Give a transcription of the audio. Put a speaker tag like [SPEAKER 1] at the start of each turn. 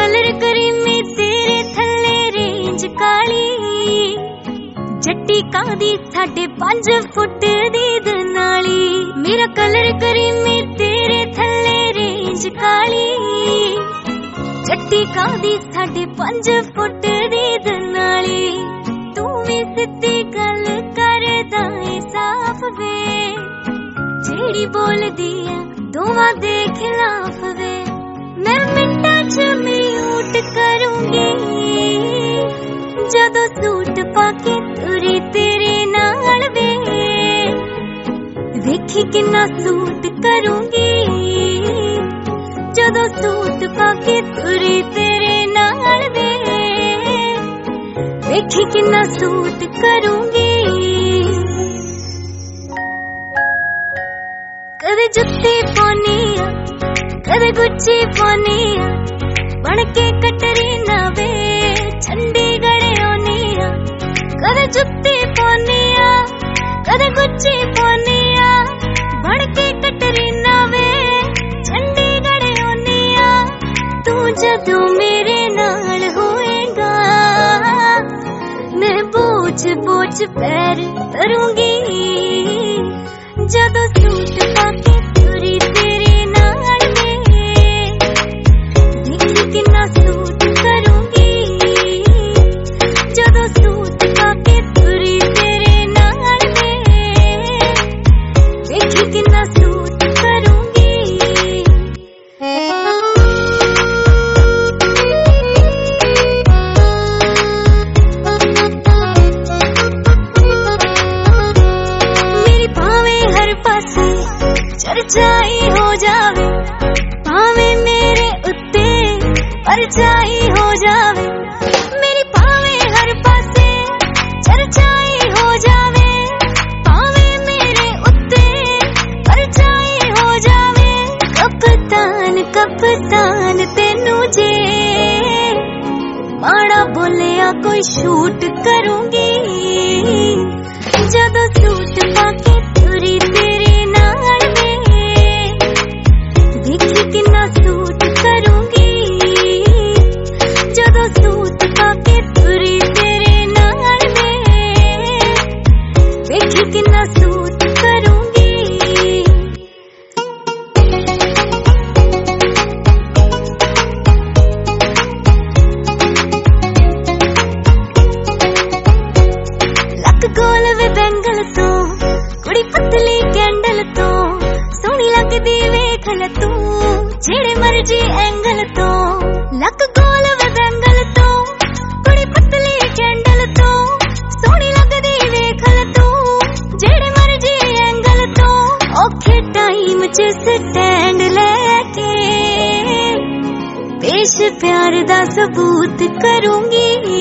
[SPEAKER 1] Colour creamy तेरे थल्ले range काली, जट्टी कादी 5.5 foot दी दनाली। मेरा कलर करीमी तेरे थल्ले रेंज काली, जट्टी कादी 5.5 फुट दी दनाली। तू भी सिद्धी गल करदा ए साफ वे, जेड़ी बोलदी है दोवां दे खिलाफ वे। मैं मिंटां च म्यूट करूंगी जदों सूट पाके तुरी तेरे नाल वे। वेखी किन्ना सूट करूंगी जदों सूट पाके तुरी तेरे नाल वे। वेखी किन्ना सूट करूंगी। कदे जुत्ती पानी आ कदे गुच्ची पानी आ, बनके कटरीना वे चंडीगढ़ आनी आ। कदे जुत्ती पानी आ कदे गुच्ची पानी आ, बनके कटरीना वे चंडीगढ़ आनी आ। तू जदों मेरे नाल होएगा मैं बोझ बोझ पैर धरूंगी, जदों सूट पाके तुरी तेरे नाल वे। देखी किन्ना सूट करूंगी जदों सूट पाके तुरी तेरे नाल वे। देखी किन्ना सूट करूंगी। मेरी भावे हर पासे चर्चाई हो जावे, भावे मेरे उत्ते परछाई हो जावे। मेरी भावे हर पासे चर्चाई हो जावे, भावे मेरे उत्ते परछाई हो जावे। कप्तान कप्तान तेनू जे माड़ा बोलिया कोई शूट करूंगी, जदों सूट पाके तुरी तेरे नाल वे। देखी किन्ना सूट करूंगी जदों सूट पाके तुरी तेरे नाल वे। देखी किन्ना सूट करूंगी। लक गोल वे बैंगल तो कुड़ी पतली कैंडल तो, सोहनी लगदी वेख ले तू जेड़े मर्जी एंगल तो। लक गोल वे बैंगल तो कुड़ी पतली कैंडल तो, सोहनी लगदी वेख ले तू जेड़े मर्जी एंगल तो। औखे टाइम च स्टैंड लेके पेश प्यार दा सबूत करूंगी,